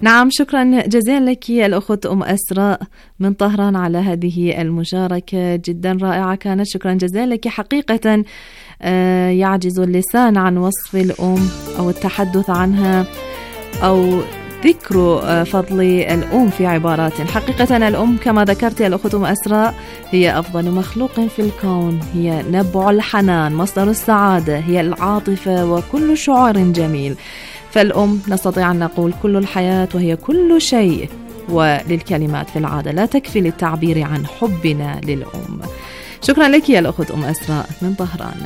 نعم، شكرا جزيلا لك الأخت أم أسراء من طهران على هذه المشاركة جدا رائعة كانت. شكرا جزيلا لك. حقيقة يعجز اللسان عن وصف الأم أو التحدث عنها أو ذكر فضل الأم في عبارات. حقيقة الأم كما ذكرت يا الأخت أم أسراء هي أفضل مخلوق في الكون، هي نبع الحنان، مصدر السعادة، هي العاطفة وكل شعور جميل. فالأم نستطيع أن نقول كل الحياة وهي كل شيء، وللكلمات في العادة لا تكفي للتعبير عن حبنا للأم. شكرا لك يا الأخت أم أسراء من طهران.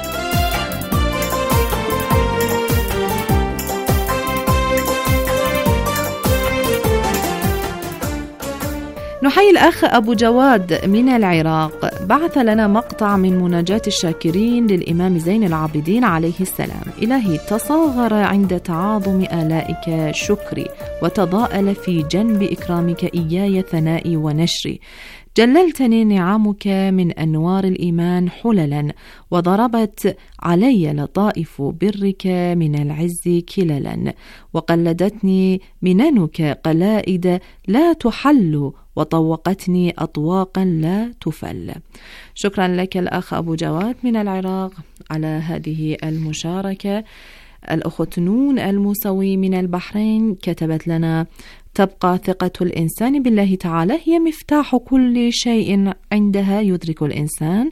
نحيي الأخ أبو جواد من العراق، بعث لنا مقطع من مناجاة الشاكرين للإمام زين العابدين عليه السلام. إلهي تصاغر عند تعاظم آلائك شكري، وتضاءل في جنب إكرامك إياي ثنائي ونشري. جللتني نعمك من أنوار الإيمان حللا، وضربت علي لطائف برك من العز كللا، وقلدتني مننك قلائد لا تحل، وطوقتني أطواقا لا تفل. شكرا لك الأخ أبو جواد من العراق على هذه المشاركة. الأخت نون الموسوي من البحرين كتبت لنا: تبقى ثقة الإنسان بالله تعالى هي مفتاح كل شيء، عندها يدرك الإنسان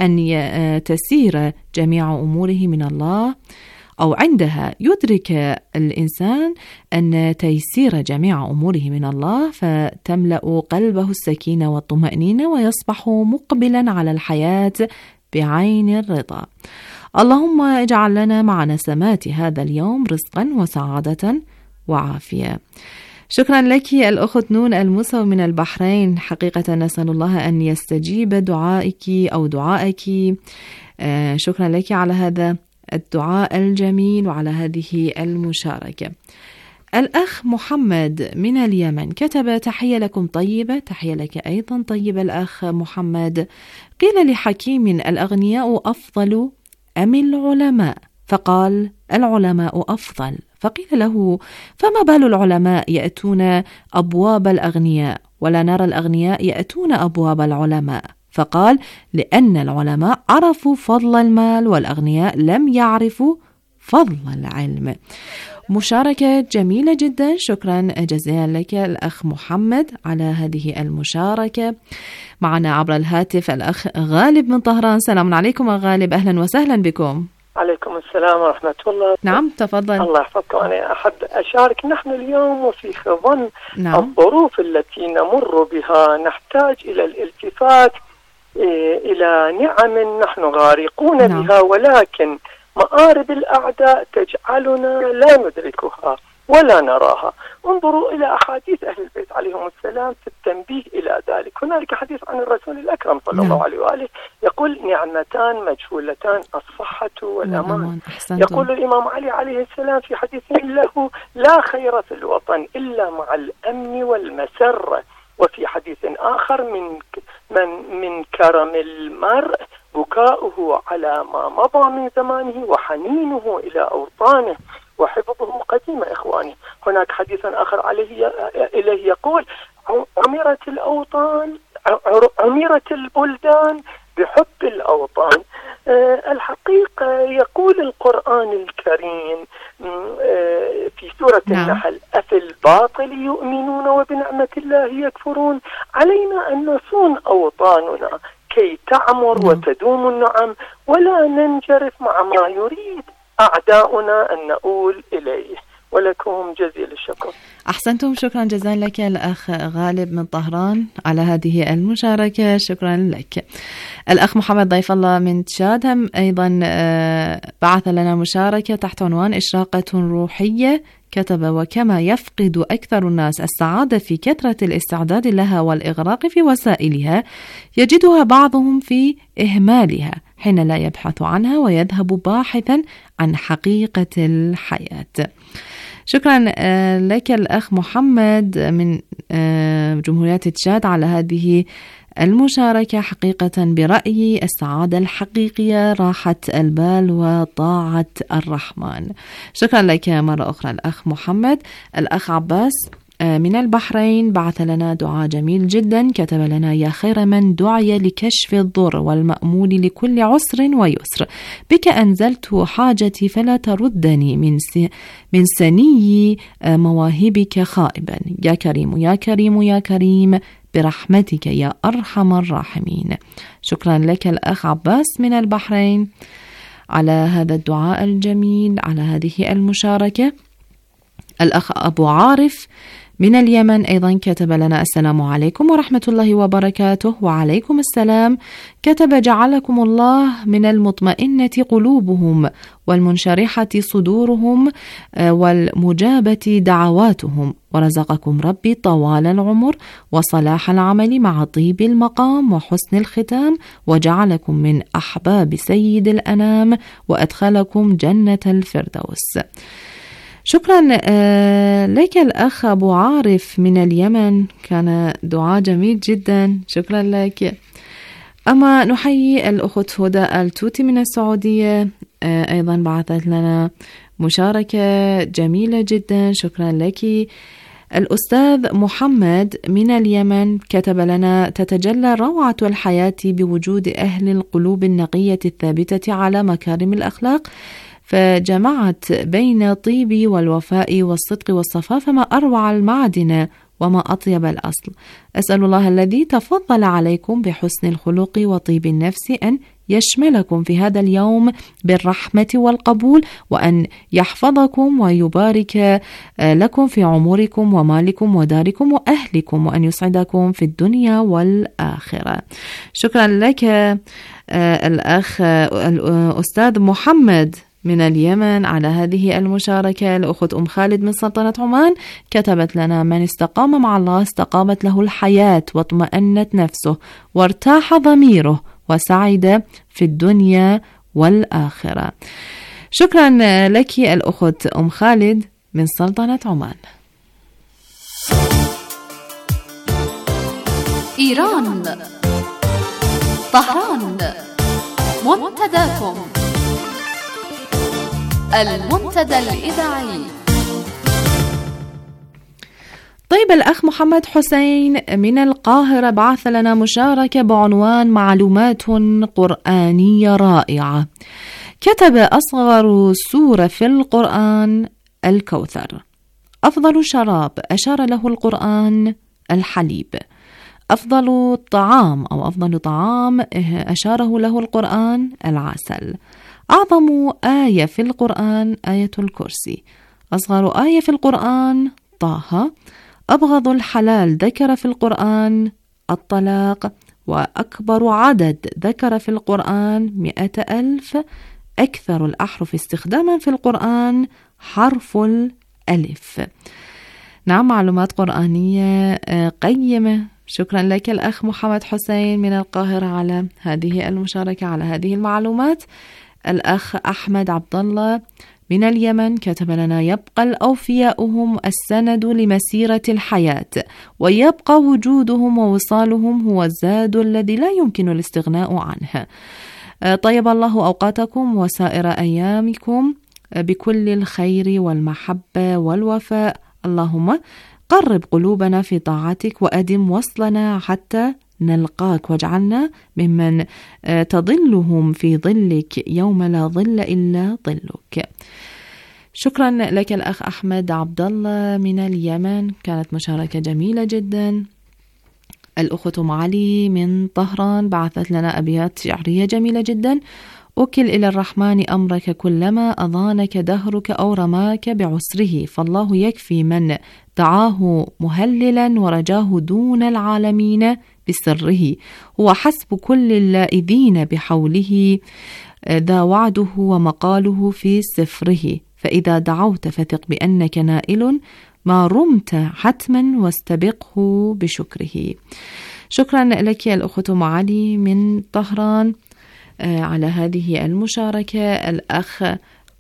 أن تسير جميع أموره من الله، أو عندها يدرك الإنسان أن تيسير جميع أموره من الله، فتملأ قلبه السكينة والطمأنينة، ويصبح مقبلا على الحياة بعين الرضا. اللهم اجعل لنا مع نسمات هذا اليوم رزقا وسعادة وعافية. شكرا لك الأخت نون الموسوي من البحرين. حقيقة نسأل الله أن يستجيب دعائك أو دعائك. آه شكرا لك على هذا الدعاء الجميل وعلى هذه المشاركة. الأخ محمد من اليمن كتب: تحية لكم طيبة. تحية لك أيضا طيبة الأخ محمد. قيل لحكيم: الأغنياء أفضل أم العلماء؟ فقال: العلماء أفضل. فقيل له: فما بال العلماء يأتون أبواب الأغنياء ولا نرى الأغنياء يأتون أبواب العلماء؟ فقال: لأن العلماء عرفوا فضل المال والأغنياء لم يعرفوا فضل العلم. مشاركة جميلة جدا. شكرا جزيلا لك الأخ محمد على هذه المشاركة. معنا عبر الهاتف الأخ غالب من طهران. سلام عليكم غالب، أهلا وسهلا بكم. عليكم السلام ورحمة الله. نعم تفضل. الله يحفظكم. أنا أحب أشارك. نحن اليوم وفي ظن نعم. الظروف التي نمر بها نحتاج إلى الالتفات إلى نعم نحن غارقون نعم. بها، ولكن مآرب الأعداء تجعلنا لا ندركها ولا نراها. انظروا إلى أحاديث أهل البيت عليهم السلام في التنبيه إلى ذلك. هنالك حديث عن الرسول الأكرم صلى نعم. الله عليه وآله يقول: نعمتان مجهولتان الصحة والأمان. يقول الإمام علي عليه السلام في حديث له: لا خير في الوطن إلا مع الأمن والمسرة. وفي حديث آخر: من من من كرم المرء بكاؤه على ما مضى من زمانه، وحنينه إلى أوطانه، وحفظه قديم. إخواني، هناك حديث آخر عليه إليه يقول: عمرت الأوطان عمرت البلدان بحب الأوطان. أه الحقيقة يقول القرآن الكريم أه في سورة نعم. النحل: أفي الباطل يؤمنون وبنعمة الله يكفرون. علينا أن نصون أوطاننا كي تعمر نعم. وتدوم النعم، ولا ننجرف مع ما يريد أعداؤنا أن نؤول إليه. ولكم جزيل الشكر. أحسنتم. شكرا جزيلا لك الأخ غالب من طهران على هذه المشاركة. شكرا لك. الأخ محمد ضيف الله من تشاد أيضا بعث لنا مشاركة تحت عنوان إشراقة روحية. كتب: وكما يفقد أكثر الناس السعادة في كثرة الاستعداد لها والإغراق في وسائلها، يجدها بعضهم في إهمالها حين لا يبحث عنها ويذهب باحثا عن حقيقة الحياة. شكرا لك الأخ محمد من جمهورية تشاد على هذه المشاركة. حقيقة برأيي السعادة الحقيقية راحة البال وطاعة الرحمن. شكرا لك مرة أخرى الأخ محمد. الأخ عباس من البحرين بعث لنا دعاء جميل جدا، كتب لنا: يا خير من دعي لكشف الضر والمأمول لكل عسر ويسر، بك أنزلت حاجتي فلا تردني من من سني مواهبك خائبا، يا كريم يا كريم يا كريم برحمتك يا أرحم الراحمين. شكرا لك الأخ عباس من البحرين على هذا الدعاء الجميل، على هذه المشاركة. الأخ أبو عارف من اليمن أيضا كتب لنا: السلام عليكم ورحمة الله وبركاته. وعليكم السلام. كتب: جعلكم الله من المطمئنة قلوبهم والمنشرحة صدورهم والمجابة دعواتهم، ورزقكم ربي طوال العمر وصلاح العمل مع طيب المقام وحسن الختام، وجعلكم من أحباب سيد الأنام وأدخلكم جنة الفردوس. شكرا لك الأخ أبو عارف من اليمن، كان دعاء جميل جدا، شكرا لك. أما نحيي الأخت هدى التوتي من السعودية، أيضا بعثت لنا مشاركة جميلة جدا، شكرا لك. الأستاذ محمد من اليمن كتب لنا: تتجلى روعة الحياة بوجود أهل القلوب النقية الثابتة على مكارم الأخلاق، فجمعت بين طيب والوفاء والصدق والصفاء، فما أروع المعدن وما أطيب الأصل. أسأل الله الذي تفضل عليكم بحسن الخلق وطيب النفس أن يشملكم في هذا اليوم بالرحمة والقبول، وأن يحفظكم ويبارك لكم في عمركم ومالكم وداركم وأهلكم، وأن يسعدكم في الدنيا والآخرة. شكرا لك الأخ الأستاذ محمد من اليمن على هذه المشاركة. الأخت أم خالد من سلطنة عمان كتبت لنا: من استقام مع الله استقامت له الحياة واطمأنت نفسه وارتاح ضميره وسعد في الدنيا والآخرة. شكرا لك الأخت أم خالد من سلطنة عمان. إيران، طهران، منتداكم المنتدى الإذاعي. طيب الأخ محمد حسين من القاهرة بعث لنا مشاركة بعنوان: معلومات قرآنية رائعة. كتب: أصغر سورة في القرآن الكوثر، أفضل شراب أشار له القرآن الحليب، أفضل طعام أو أفضل طعام أشاره له القرآن العسل، أعظم آية في القرآن آية الكرسي، أصغر آية في القرآن طه، أبغض الحلال ذكر في القرآن الطلاق، وأكبر عدد ذكر في القرآن مئة ألف، أكثر الأحرف استخداما في القرآن حرف الألف. نعم، معلومات قرآنية قيمة. شكرا لك الأخ محمد حسين من القاهرة على هذه المشاركة، على هذه المعلومات. الأخ أحمد عبد الله من اليمن كتب لنا: يبقى الأوفياؤهم السند لمسيرة الحياة، ويبقى وجودهم ووصالهم هو الزاد الذي لا يمكن الاستغناء عنه. طيب الله أوقاتكم وسائر أيامكم بكل الخير والمحبة والوفاء. اللهم قرب قلوبنا في طاعتك وأدم وصلنا حتى نلقاك، واجعلنا ممن تظلهم في ظلك يوم لا ظل إلا ظلك. شكرا لك الأخ أحمد عبد الله من اليمن، كانت مشاركة جميلة جدا. الأخت أم علي من طهران بعثت لنا أبيات شعرية جميلة جدا: أكل إلى الرحمن أمرك كلما أضانك دهرك أو رماك بعسره، فالله يكفي من دعاه مهللا ورجاه دون العالمين بسره، هو حسب كل اللائذين بحوله، ذا وعده ومقاله في سفره، فإذا دعوت فثق بأنك نائل ما رمت حتما واستبقه بشكره. شكرا لك يا الأخت معالي من طهران على هذه المشاركة. الأخ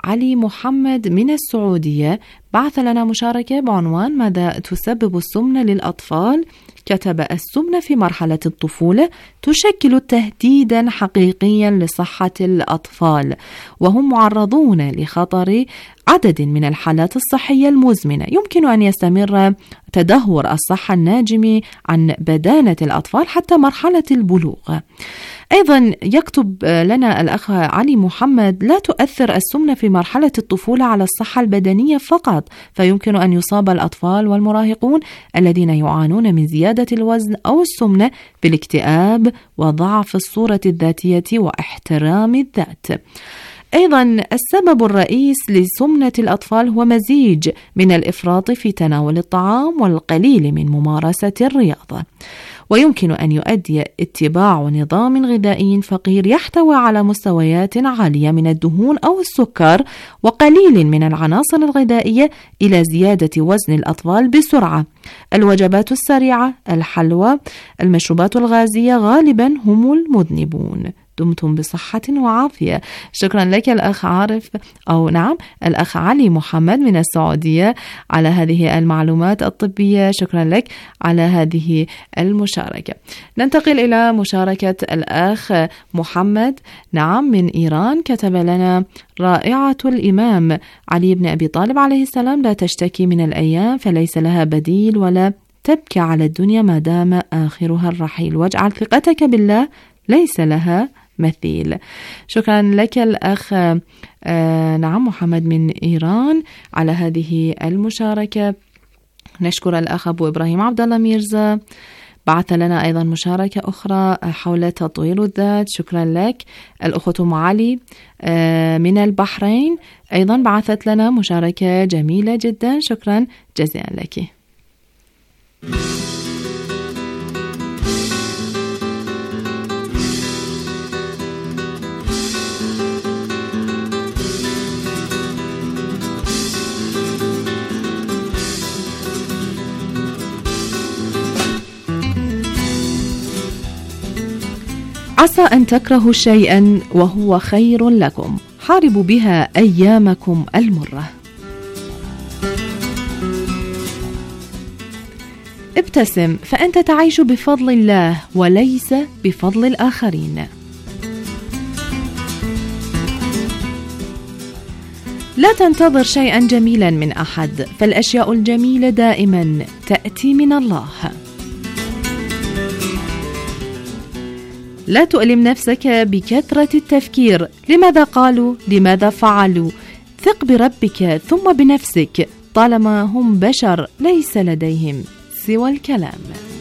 علي محمد من السعودية بعث لنا مشاركة بعنوان ماذا تسبب السمنة للأطفال؟ كتب: السمنة في مرحلة الطفولة تشكل تهديدا حقيقيا لصحة الأطفال، وهم معرضون لخطر عدد من الحالات الصحية المزمنة. يمكن أن يستمر تدهور الصحة الناجم عن بدانة الأطفال حتى مرحلة البلوغ. أيضا يكتب لنا الأخ علي محمد: لا تؤثر السمنة في مرحلة الطفولة على الصحة البدنية فقط، فيمكن أن يصاب الأطفال والمراهقون الذين يعانون من زيادة الوزن أو السمنة بالاكتئاب وضعف الصورة الذاتية واحترام الذات. أيضا السبب الرئيس لسمنة الأطفال هو مزيج من الإفراط في تناول الطعام والقليل من ممارسة الرياضة، ويمكن أن يؤدي اتباع نظام غذائي فقير يحتوي على مستويات عالية من الدهون أو السكر وقليل من العناصر الغذائية إلى زيادة وزن الأطفال بسرعة. الوجبات السريعة، الحلوى، المشروبات الغازية غالبا هم المذنبون. دمتم بصحة وعافية. شكرا لك الأخ عارف أو نعم الأخ علي محمد من السعودية على هذه المعلومات الطبية. شكرا لك على هذه المشاركة. ننتقل إلى مشاركة الأخ محمد نعم من إيران. كتب لنا: رائعة الإمام علي بن أبي طالب عليه السلام لا تشتكي من الأيام فليس لها بديل ولا تبكي على الدنيا ما دام آخرها الرحيل، واجعل ثقتك بالله ليس لها مثيل. شكرا لك الأخ آه نعم محمد من إيران على هذه المشاركة. نشكر الأخ أبو إبراهيم عبد الله ميرزا، بعث لنا أيضا مشاركة أخرى حول تطوير الذات. شكرا لك. الأخت أم علي آه من البحرين أيضا بعثت لنا مشاركة جميلة جدا. شكرا جزيلا لك. عسى أن تكرهوا شيئا وهو خير لكم، حاربوا بها أيامكم المرة. ابتسم فأنت تعيش بفضل الله وليس بفضل الآخرين. لا تنتظر شيئا جميلا من أحد، فالأشياء الجميلة دائما تأتي من الله. لا تؤلم نفسك بكثرة التفكير، لماذا قالوا؟ لماذا فعلوا؟ ثق بربك ثم بنفسك، طالما هم بشر ليس لديهم سوى الكلام.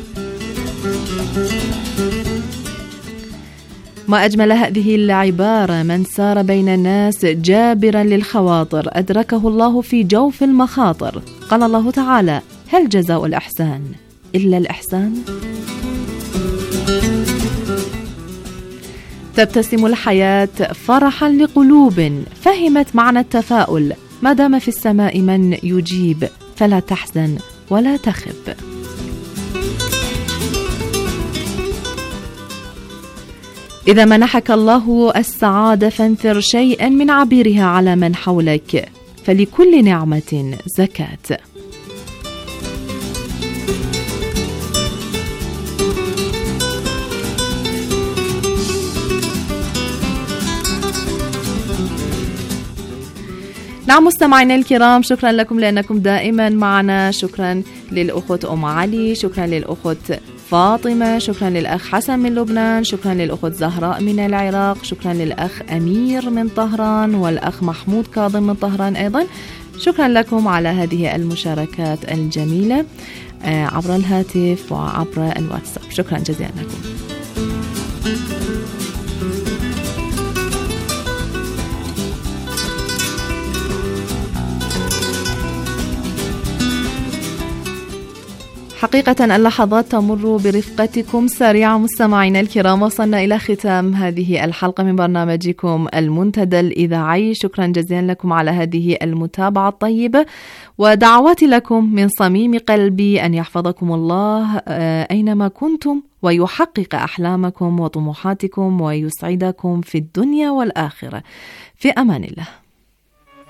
ما أجمل هذه العبارة: من سار بين الناس جابرا للخواطر أدركه الله في جوف المخاطر. قال الله تعالى: هل جزاء الإحسان إلا الإحسان؟ تبتسم الحياة فرحا لقلوب فهمت معنى التفاؤل، ما دام في السماء من يجيب فلا تحزن ولا تخب. إذا منحك الله السعادة فانثر شيئا من عبيرها على من حولك، فلكل نعمة زكاة. نعم مستمعينا الكرام، شكرا لكم لأنكم دائما معنا. شكرا للأخت أم علي، شكرا للأخت فاطمة، شكرا للأخ حسن من لبنان، شكرا للأخت زهراء من العراق، شكرا للأخ أمير من طهران، والأخ محمود كاظم من طهران أيضا. شكرا لكم على هذه المشاركات الجميلة عبر الهاتف وعبر الواتساب. شكرا جزيلا لكم. حقيقة اللحظات تمر برفقتكم سريعة. مستمعينا الكرام، وصلنا إلى ختام هذه الحلقة من برنامجكم المنتدى الإذاعي. شكرا جزيلا لكم على هذه المتابعة الطيبة، ودعواتي لكم من صميم قلبي أن يحفظكم الله أينما كنتم، ويحقق أحلامكم وطموحاتكم، ويسعدكم في الدنيا والآخرة. في أمان الله.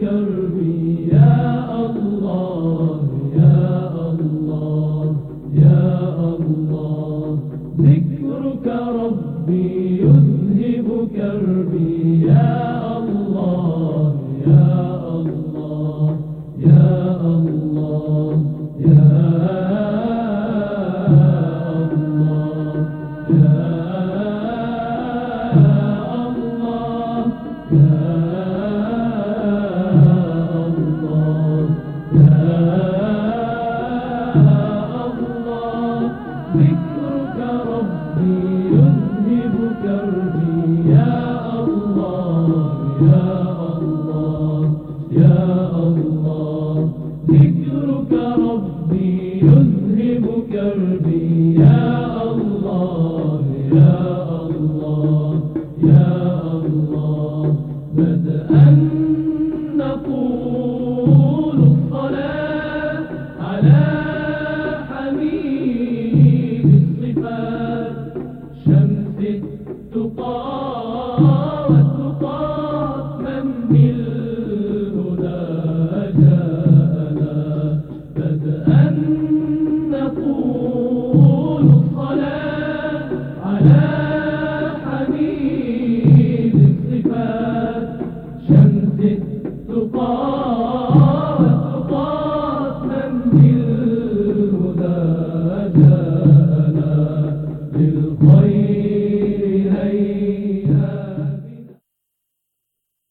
كربي يا الله يا الله يا الله ذكرك ربي يذهب كربي يا الله يا الله يا الله يا بدءا